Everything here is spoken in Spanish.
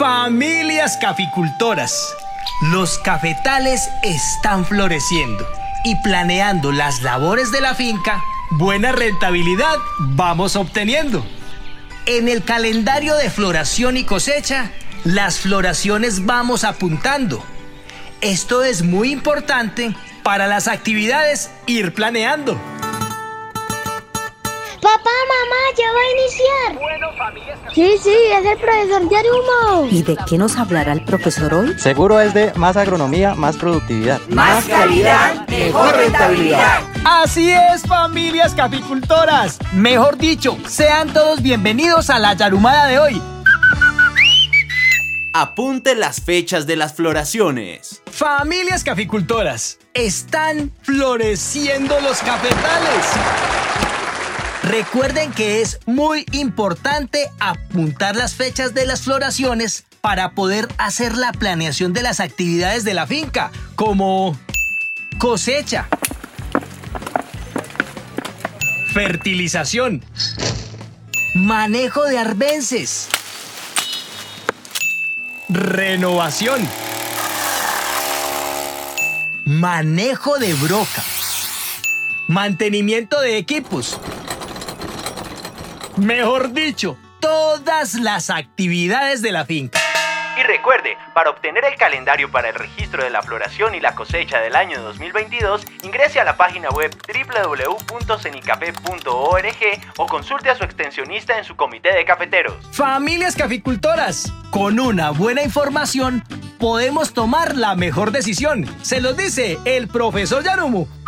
Familias caficultoras, los cafetales están floreciendo y planeando las labores de la finca, buena rentabilidad vamos obteniendo. En el calendario de floración y cosecha, las floraciones vamos apuntando. Esto es muy importante para las actividades ir planeando. Papá, mamá, ya va a iniciar. Bueno, familias... Sí, es el profesor Yarumo. ¿Y de qué nos hablará el profesor hoy? Seguro es de más agronomía, más productividad. Más calidad, mejor rentabilidad. Así es, familias caficultoras. Mejor dicho, sean todos bienvenidos a la Yarumada de hoy. Apunte las fechas de las floraciones. Familias caficultoras, están floreciendo los cafetales. Recuerden que es muy importante apuntar las fechas de las floraciones para poder hacer la planeación de las actividades de la finca, como cosecha, fertilización, manejo de arbences, renovación, manejo de broca, mantenimiento de equipos. Mejor dicho, todas las actividades de la finca. Y recuerde, para obtener el calendario para el registro de la floración y la cosecha del año 2022, ingrese a la página web www.cenicafé.org o consulte a su extensionista en su comité de cafeteros. Familias caficultoras, con una buena información podemos tomar la mejor decisión. Se los dice el profesor Yarumo.